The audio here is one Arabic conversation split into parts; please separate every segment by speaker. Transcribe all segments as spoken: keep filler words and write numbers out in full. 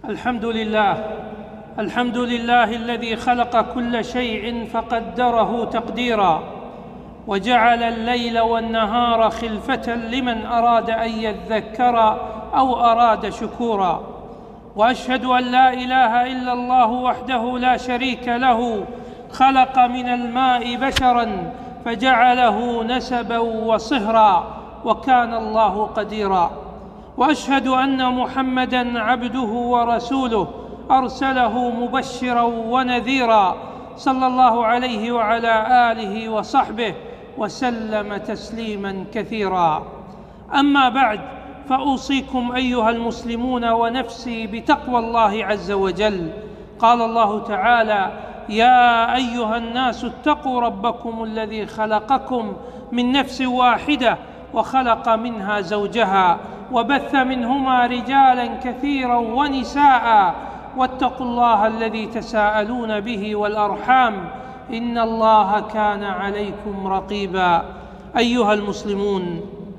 Speaker 1: الحمد لله الحمد لله الذي خلق كل شيء فقدره تقديرا، وجعل الليل والنهار خلفة لمن أراد أن يذكر أو أراد شكورا. وأشهد أن لا إله إلا الله وحده لا شريك له، خلق من الماء بشرا فجعله نسبا وصهرا، وكان الله قديرا. وأشهد أن محمدًا عبده ورسوله، أرسله مبشرا ونذيرا، صلى الله عليه وعلى آله وصحبه وسلم تسليما كثيرا. أما بعد، فأوصيكم أيها المسلمون ونفسي بتقوى الله عز وجل. قال الله تعالى: يا أيها الناس اتقوا ربكم الذي خلقكم من نفس واحدة وخلق منها زوجها وبث منهما رجالا كثيرا ونساء، واتقوا الله الذي تساءلون به والأرحام، إن الله كان عليكم رقيبا. أيها المسلمون،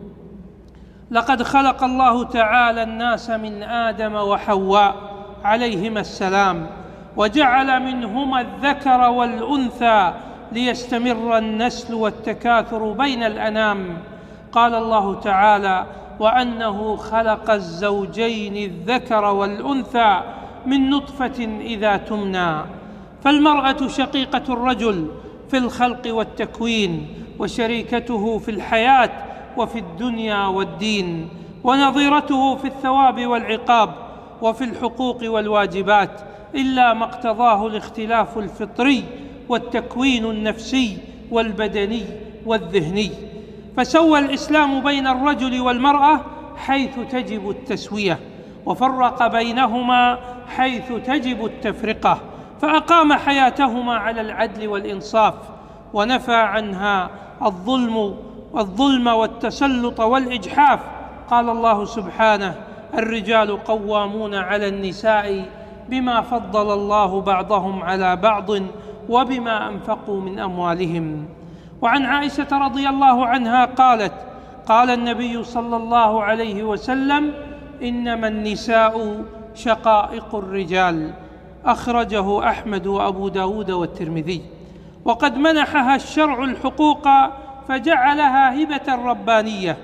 Speaker 1: لقد خلق الله تعالى الناس من آدم وحواء عليهما السلام، وجعل منهما الذكر والأنثى ليستمر النسل والتكاثر بين الأنام. قال الله تعالى: وأنه خلق الزوجين الذكر والأنثى من نطفة إذا تمنى. فالمرأة شقيقة الرجل في الخلق والتكوين، وشريكته في الحياة وفي الدنيا والدين، ونظيرته في الثواب والعقاب وفي الحقوق والواجبات، إلا ما اقتضاه الاختلاف الفطري والتكوين النفسي والبدني والذهني. فسوى الإسلام بين الرجل والمرأة حيث تجب التسوية، وفرق بينهما حيث تجب التفرقة، فأقام حياتهما على العدل والإنصاف، ونفى عنها الظلم والظلم والتسلط والإجحاف. قال الله سبحانه: الرجال قوامون على النساء بما فضل الله بعضهم على بعض وبما أنفقوا من أموالهم. وعن عائشة رضي الله عنها قالت: قال النبي صلى الله عليه وسلم: إنما النساء شقائق الرجال. أخرجه أحمد وأبو داود والترمذي. وقد منحها الشرع الحقوق فجعلها هبة ربانية،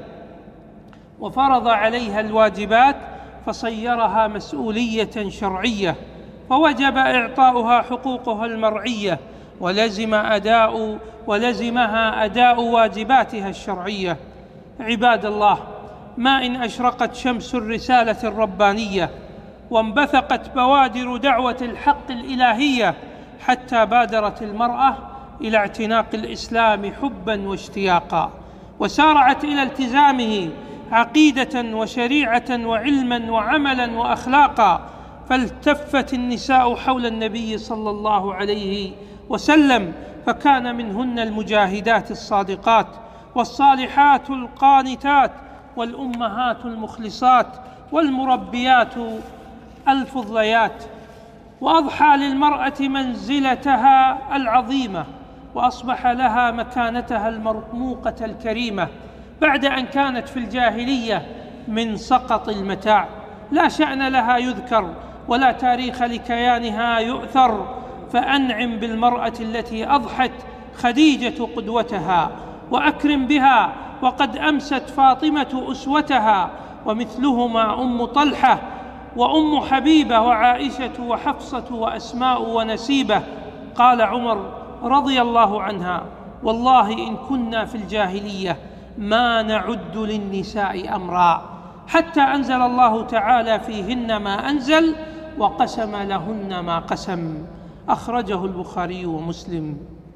Speaker 1: وفرض عليها الواجبات فصيرها مسؤولية شرعية، فوجب إعطاؤها حقوقها المرعية، ولزم أداء ولزمها أداء واجباتها الشرعية. عباد الله، ما إن أشرقت شمس الرسالة الربانية، وانبثقت بوادر دعوة الحق الإلهية، حتى بادرت المرأة إلى اعتناق الإسلام حبا واشتياقا، وسارعت إلى التزامه عقيدة وشريعة وعلما وعملا وأخلاقا. فالتفت النساء حول النبي صلى الله عليه وسلم، فكان منهن المجاهدات الصادقات، والصالحات القانتات، والأمهات المخلصات، والمربيات الفضليات. وأضحى للمرأة منزلتها العظيمة، وأصبح لها مكانتها المرموقة الكريمة، بعد أن كانت في الجاهلية من سقط المتاع، لا شأن لها يذكر ولا تاريخ لكيانها يؤثر. فأنعم بالمرأة التي أضحت خديجة قدوتها، وأكرم بها وقد أمست فاطمة أسوتها، ومثلهما أم طلحة وأم حبيبة وعائشة وحفصة وأسماء ونسيبة. قال عمر رضي الله عنها: والله إن كنا في الجاهلية ما نعد للنساء أمرا، حتى أنزل الله تعالى فيهن ما أنزل، وقسم لهن ما قسم. أخرجه البخاري ومسلم.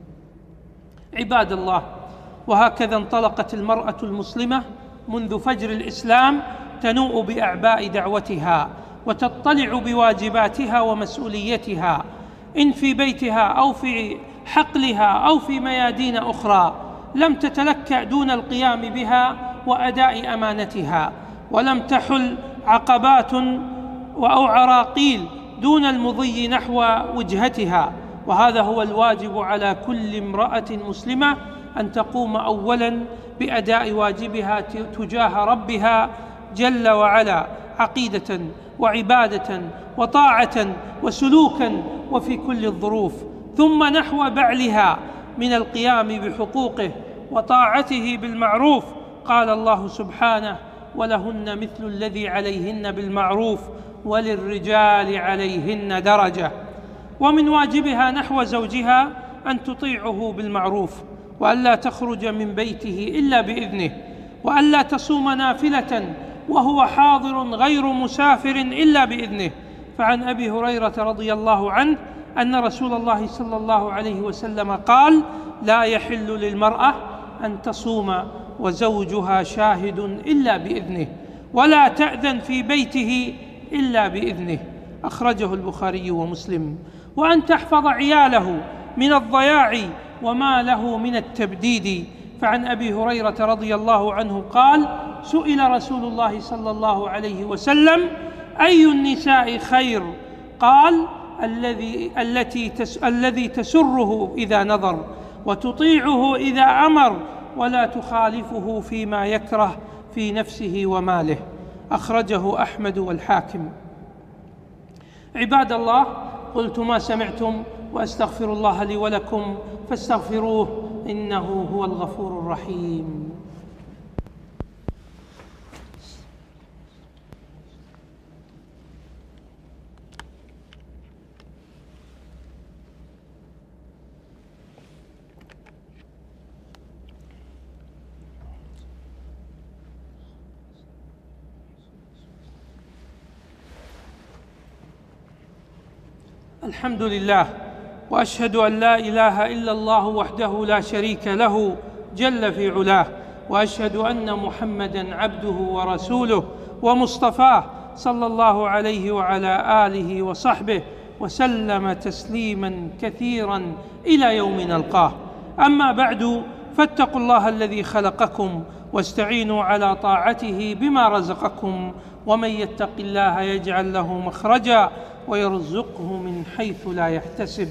Speaker 1: عباد الله، وهكذا انطلقت المرأة المسلمة منذ فجر الإسلام تنوء بأعباء دعوتها، وتطلع بواجباتها ومسؤوليتها، إن في بيتها أو في حقلها أو في ميادين أخرى. لم تتلكأ دون القيام بها وأداء أمانتها، ولم تحل عقبات أو عراقيل دون المضي نحو وجهتها. وهذا هو الواجب على كل امرأة مسلمة، أن تقوم أولاً بأداء واجبها تجاه ربها جل وعلا، عقيدة وعبادة وطاعة وسلوكا وفي كل الظروف، ثم نحو بعلها من القيام بحقوقه وطاعته بالمعروف. قال الله سبحانه: ولهن مثل الذي عليهن بالمعروف وللرجال عليهن درجة. ومن واجبها نحو زوجها أن تطيعه بالمعروف، وألا تخرج من بيته إلا بإذنه، وألا تصوم نافلة وهو حاضر غير مسافر إلا بإذنه. فعن أبي هريرة رضي الله عنه أن رسول الله صلى الله عليه وسلم قال: لا يحل للمرأة أن تصوم وزوجها شاهد إلا بإذنه، ولا تأذن في بيته إلا بإذنه. أخرجه البخاري ومسلم. وأن تحفظ عياله من الضياع وما له من التبديد. فعن أبي هريرة رضي الله عنه قال: سئل رسول الله صلى الله عليه وسلم: أي النساء خير؟ قال: الذي التي تس الذي تسره إذا نظر، وتطيعه إذا أمر، ولا تخالفه فيما يكره في نفسه وماله. أخرجه أحمد والحاكم. عباد الله، قلت ما سمعتم، وأستغفر الله لي ولكم فاستغفروه إنه هو الغفور الرحيم. الحمد لله، وأشهد أن لا إله إلا الله وحده لا شريك له جل في علاه، وأشهد أن محمدًا عبده ورسوله ومصطفاه صلى الله عليه وعلى آله وصحبه وسلم تسليمًا كثيرًا إلى يوم نلقاه. أما بعد، فاتقوا الله الذي خلقكم واستعينوا على طاعته بما رزقكم، ومن يتق الله يجعل له مخرجا ويرزقه من حيث لا يحتسب.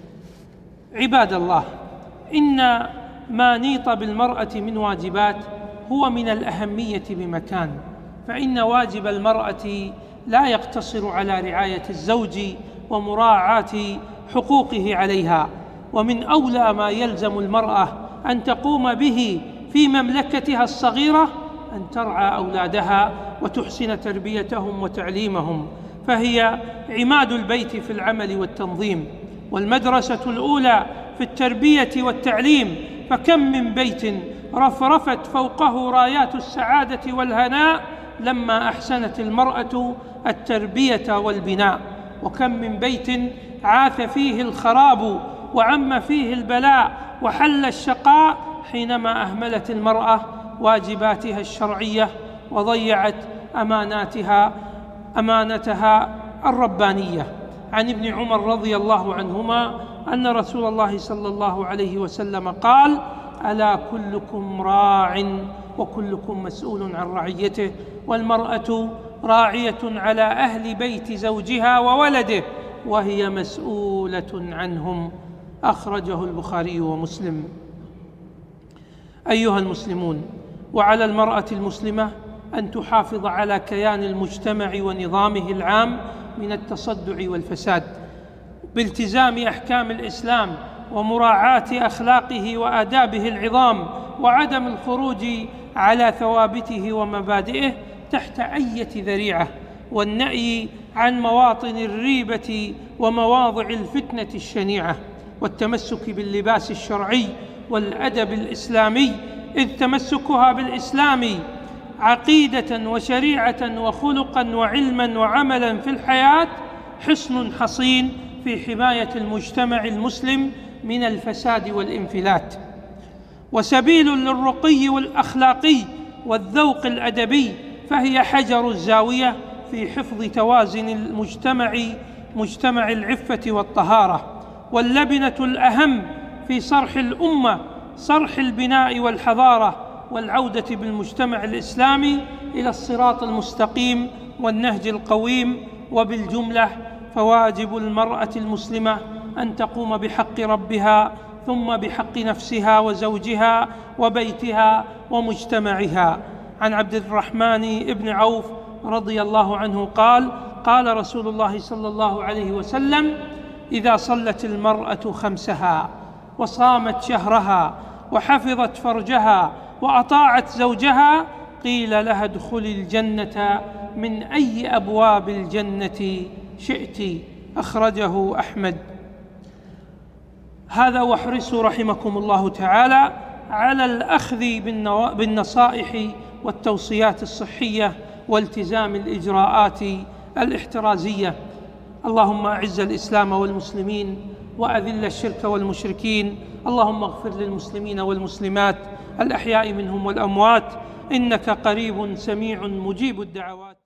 Speaker 1: عباد الله، إن ما نيط بالمرأة من واجبات هو من الأهمية بمكان، فإن واجب المرأة لا يقتصر على رعاية الزوج ومراعاة حقوقه عليها، ومن أولى ما يلزم المرأة أن تقوم به في مملكتها الصغيرة أن ترعى أولادها وتحسن تربيتهم وتعليمهم، فهي عماد البيت في العمل والتنظيم، والمدرسة الأولى في التربية والتعليم. فكم من بيت رفرفت فوقه رايات السعادة والهناء لما أحسنت المرأة التربية والبناء، وكم من بيت عاث فيه الخراب وعم فيه البلاء وحل الشقاء حينما أهملت المرأة واجباتها الشرعية وضيعت أماناتها أمانتها الربانية. عن ابن عمر رضي الله عنهما أن رسول الله صلى الله عليه وسلم قال: ألا كلكم راع وكلكم مسؤول عن رعيته، والمرأة راعية على أهل بيت زوجها وولده، وهي مسؤولة عنهم. أخرجه البخاري ومسلم. أيها المسلمون، وعلى المرأة المسلمة أن تحافظ على كيان المجتمع ونظامه العام من التصدع والفساد بالتزام أحكام الإسلام ومراعاة أخلاقه وآدابه العظام، وعدم الخروج على ثوابته ومبادئه تحت أية ذريعة، والنأي عن مواطن الريبة ومواضع الفتنة الشنيعة، والتمسك باللباس الشرعي والأدب الإسلامي، إذ تمسكها بالإسلام عقيدة وشريعة وخلقا وعلما وعملا في الحياة حصن حصين في حماية المجتمع المسلم من الفساد والانفلات، وسبيل للرقي والأخلاقي والذوق الأدبي، فهي حجر الزاوية في حفظ توازن المجتمع مجتمع العفة والطهارة، واللبنة الأهم في صرح الأمة، صرح البناء والحضارة، والعودة بالمجتمع الإسلامي إلى الصراط المستقيم والنهج القويم. وبالجملة، فواجب المرأة المسلمة أن تقوم بحق ربها، ثم بحق نفسها وزوجها وبيتها ومجتمعها. عن عبد الرحمن بن عوف رضي الله عنه قال: قال رسول الله صلى الله عليه وسلم: إذا صلت المرأة خمسها وصامت شهرها وحفظت فرجها وأطاعت زوجها قيل لها ادخلي الجنة من أي أبواب الجنة شئت. أخرجه أحمد. هذا، واحرصوا رحمكم الله تعالى على الأخذ بالنصائح والتوصيات الصحية والتزام الإجراءات الاحترازية. اللهم أعز الإسلام والمسلمين وأذل الشرك والمشركين. اللهم اغفر للمسلمين والمسلمات الأحياء منهم والأموات، إنك قريب سميع مجيب الدعوات.